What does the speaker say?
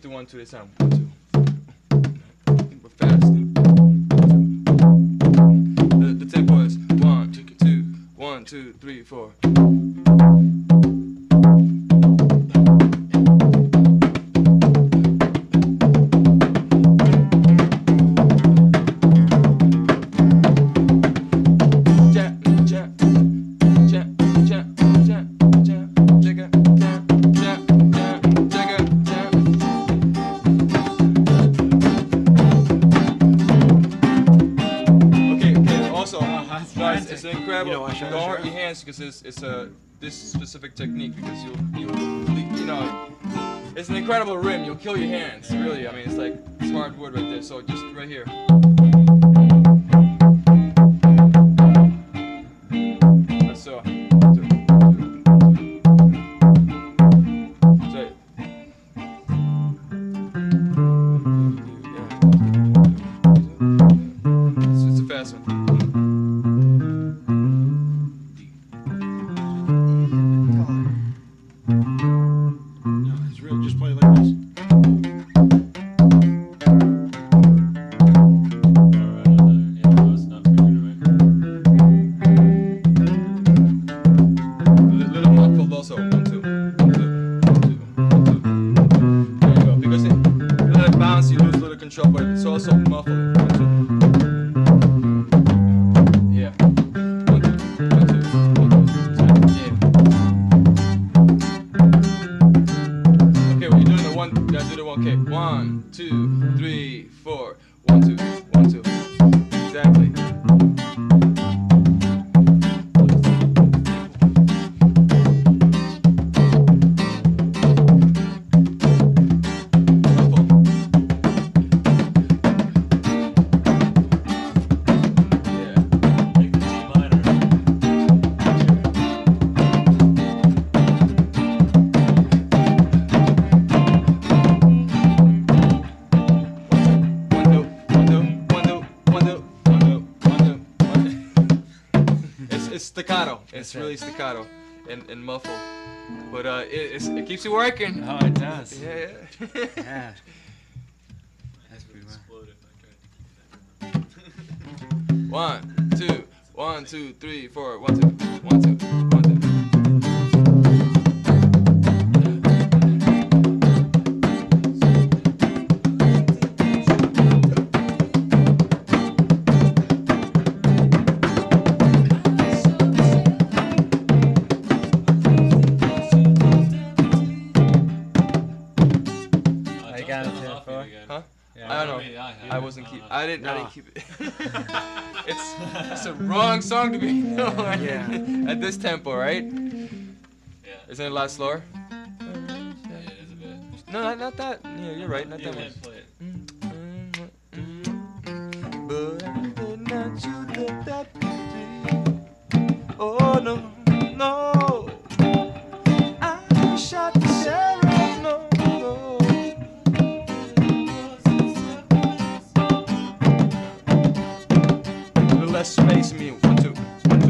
do 1, 2 this time. 1, 2. But fast. The tempo is 1, 2, 1, 2, 3, 4. It's incredible. Don't hurt your hands because it's a this specific technique because you know it's an incredible rim. You'll kill your hands. Really, I mean it's like it's hardwood right there. So just right here. So. It's a fast one. Control, but it's also muffled. Yeah. 1, 2, 1, 2, 1, 2. Yeah. Okay, when you're doing the one, you gotta do the one. Okay, 1, 2, 3, 4. 1, 2, 1, 2. Exactly. It's staccato. It's really staccato and muffled, but it keeps you working. Oh, it does. Yeah. Yeah. That's pretty well. 1, 2, 1, 2, 3, 4. 1, 2, 1, 2, 1, 2. Huh? Yeah. I don't know. I wasn't keep. I didn't keep it. It's a wrong song to be at this tempo, right? Yeah. Isn't it a lot slower? Yeah, it is a bit. No, not that. Yeah, you're right. Not that one. Play it. But I did not you look that pretty. Oh no, no. I shot the sheriff. No. Less space in me. 1, 2, 1, 2.